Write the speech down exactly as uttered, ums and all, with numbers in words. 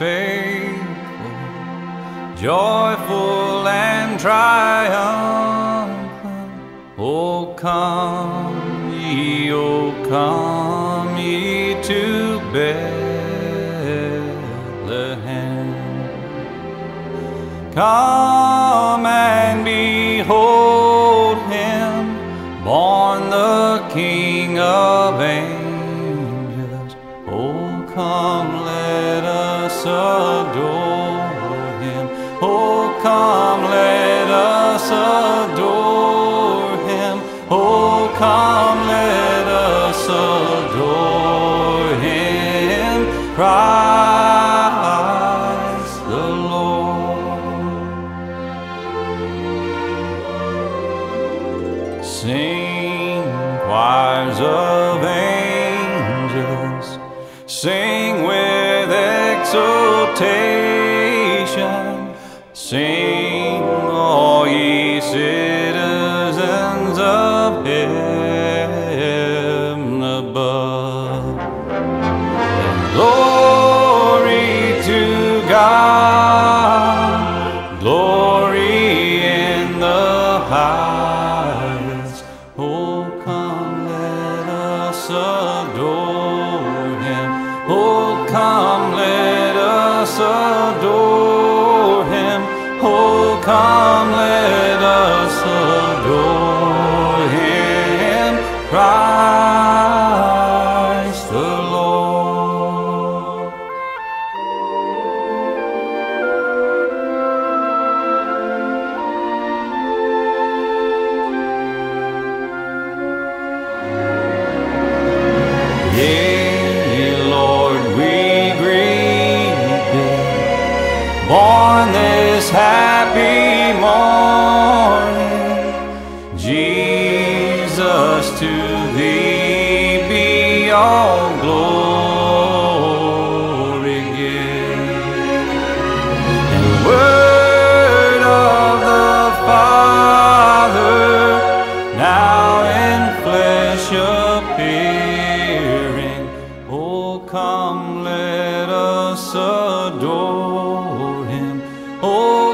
faithful, joyful and triumphant. Oh, come ye, oh, come ye to Bethlehem. Come and behold him, born the King of angels. Oh, come, let us adore him. Oh, come, let us adore him. Oh, come, let us adore him. Christ the Lord. Sing, choirs of angels, sing with exultation. Sing, all ye citizens of heaven above. Glory to God, glory in the highest. Oh, come, let us adore him. Oh, come, let us adore him. Oh, come, let us adore him. Christ the Lord. Yea, Lord, we greet thee, born this happy morning. Jesus, to thee be all glory given. And the word of the Father, now in flesh appearing. Oh, come, let us adore him. Oh,